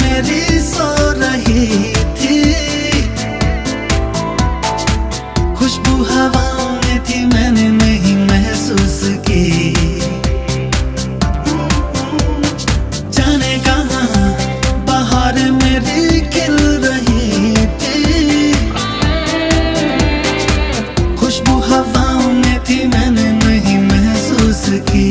मेरी सो रही थी, खुशबू हवाओं में थी, मैंने नहीं महसूस की। जाने कहाँ बाहर मेरी खिल रही थी, खुशबू हवाओं में थी, मैंने नहीं महसूस की।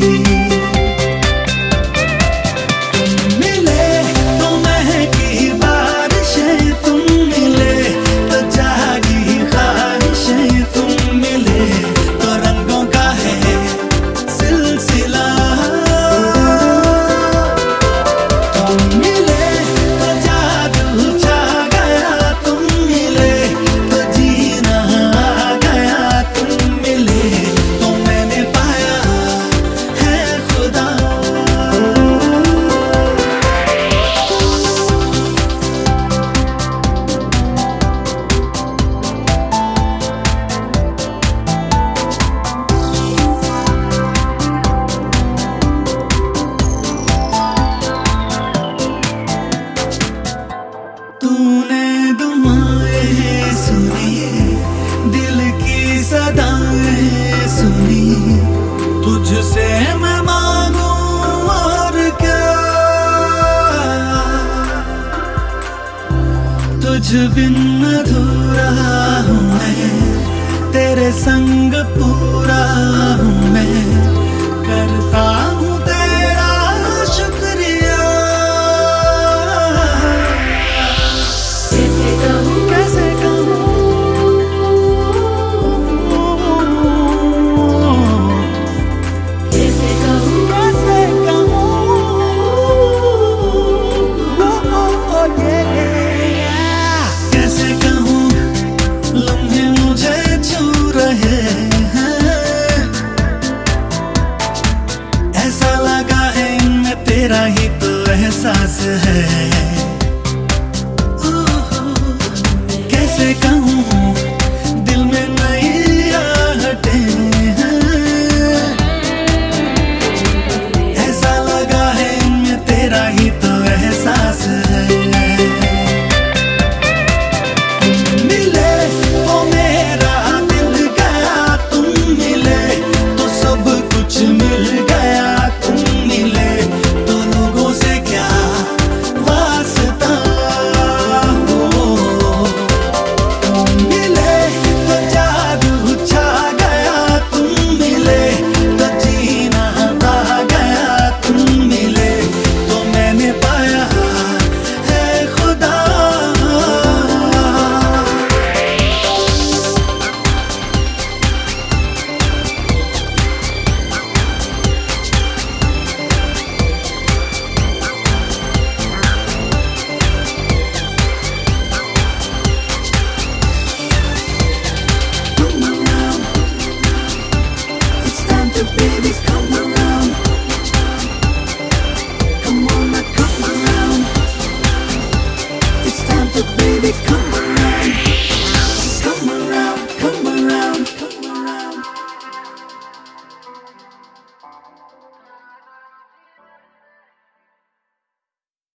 तूने दुआएं सुनी, दिल की सदाएं सुनी, तुझसे मैं मांगू और क्या। तुझ बिन अधूरा हूँ मैं, तेरे संग पूरा हूँ मैं, करता हूँ तेरा शुक्रिया। कैसे कहूँ, कैसे कहूँ, कैसे कहूँ, कैसे कहूँ, लम्हे मुझे छू रहे हैं, ऐसा लगा है इनमें तेरा ही तो एहसास है। कैसे कहूँ